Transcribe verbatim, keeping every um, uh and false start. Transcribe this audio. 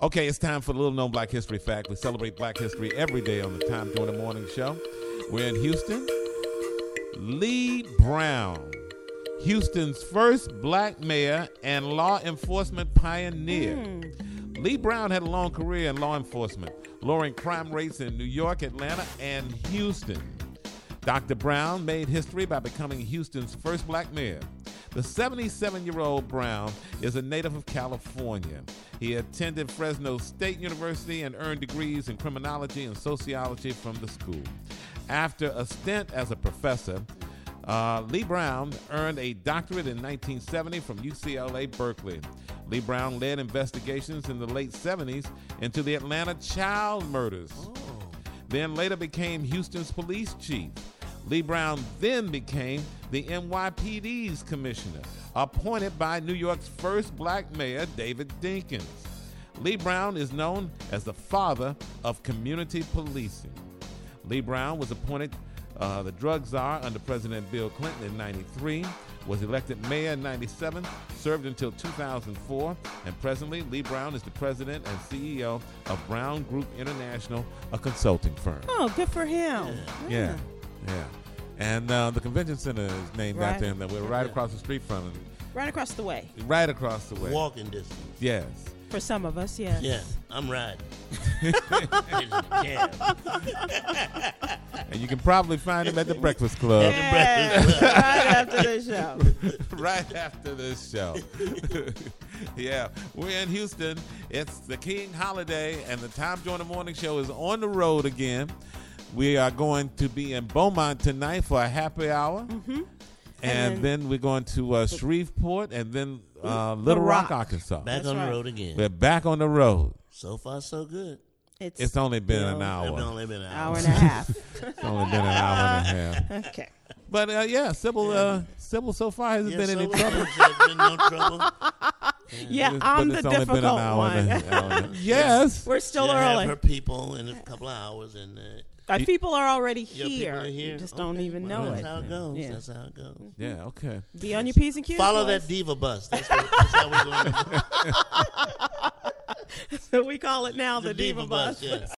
Okay, it's time for the Little Known Black History Fact. We celebrate Black history every day on the Time During the Morning Show. We're in Houston. Lee Brown, Houston's first black mayor and law enforcement pioneer. Mm. Lee Brown had a long career in law enforcement, lowering crime rates in New York, Atlanta, and Houston. Doctor Brown made history by becoming Houston's first black mayor. The seventy-seven-year-old Brown is a native of California. He attended Fresno State University and earned degrees in criminology and sociology from the school. After a stint as a professor, uh, Lee Brown earned a doctorate in nineteen seventy from U C L A Berkeley. Lee Brown led investigations in the late seventies into the Atlanta child murders. Oh. Then later became Houston's police chief. Lee Brown then became the N Y P D's commissioner, appointed by New York's first black mayor, David Dinkins. Lee Brown is known as the father of community policing. Lee Brown was appointed uh, the drug czar under President Bill Clinton in ninety-three, was elected mayor in ninety-seven, served until two thousand four, and presently Lee Brown is the president and C E O of Brown Group International, a consulting firm. Oh, good for him. Yeah, yeah. yeah. And uh, the convention center is named right. after him that we're right yeah. across the street from him. Right across the way. Right across the way. Walking distance. Yes. For some of us, yes. Yeah, I'm riding. And you can probably find him at the Breakfast Club. Yes, right after this show. Right after this show. Yeah, we're in Houston. It's the King holiday, and the Time During the Morning Show is on the road again. We are going to be in Beaumont tonight for a happy hour. Mm-hmm. And, and then, then we're going to uh, Shreveport and then uh, Little Rock, Rock, Arkansas. Back That's on right. the road again. We're back on the road. So far, so good. It's, it's only been an hour. It's only been an hour. Hour and a half. It's only been an hour and a half. Okay. But uh, yeah, Sybil, uh, Sybil so far hasn't yeah, been so any trouble. There's been no trouble. Yeah, yeah it's, I'm it's the only difficult been an hour one. And a, yes. We're still She'll early. Have her people in a couple of hours, and uh, our people are already your here. People are here. You just okay. don't even well, know that's it. How it goes. Yeah. That's how it goes. Yeah. Okay. Be on your P's and Q's. Follow boys. that diva bus. That's, what, that's how we're going. So we call it now the, the diva, diva bus. bus yes.